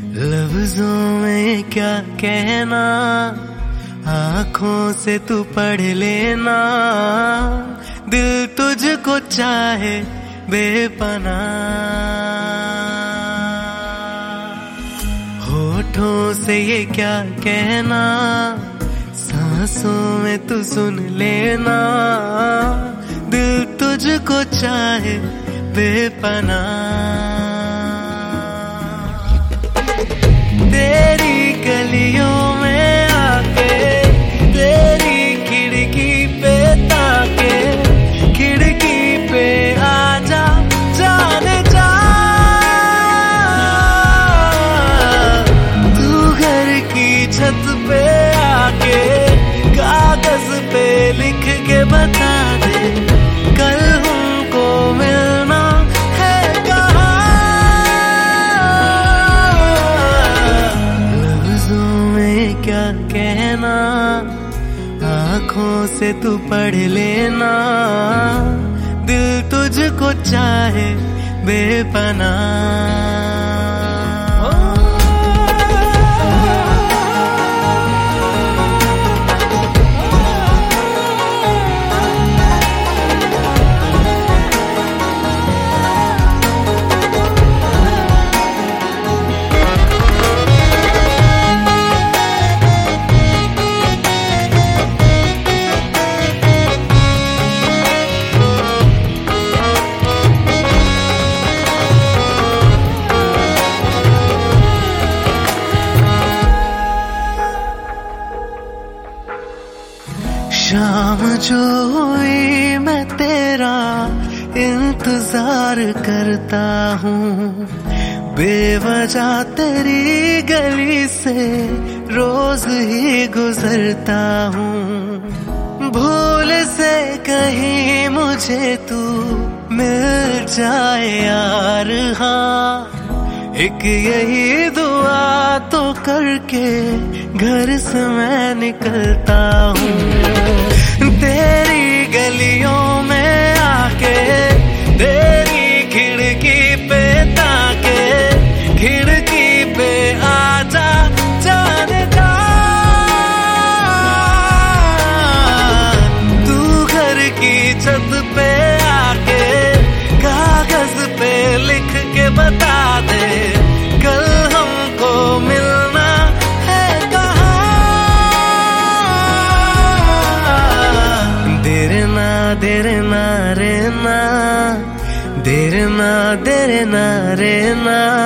लफ्जों में क्या कहना, आँखों से तू पढ़ लेना। दिल तुझको चाहे बेपनाह, होठों से ये क्या कहना, सांसों में तू सुन लेना। दिल तुझको चाहे बेपनाह। तेरी गलियों में आके, तेरी खिड़की पे ताके, खिड़की पे आजा जाने जा। तू घर की छत पे आके कागज पे लिख के बता दे, कल हमको मिलना है कहाँ। लफ्जों में क्या कहना, आँखों से तू पढ़ लेना। दिल तुझको चाहे बेपनाह। शाम जो हुई मैं तेरा इंतजार करता हूँ, बेवजह तेरी गली से रोज ही गुजरता हूँ। भूल से कहीं मुझे तू मिल जाए यार, हाँ एक यही दुआ तो करके घर से मैं निकलता हूँ। तेरी गलियों में आके, तेरी खिड़की पे ताके, खिड़की पे आजा जाने जा। तू घर की छत पे आके कागज पे लिख के बता दे, कल हमको मिलना है कहाँ। देर ना रे ना, देर ना रे ना।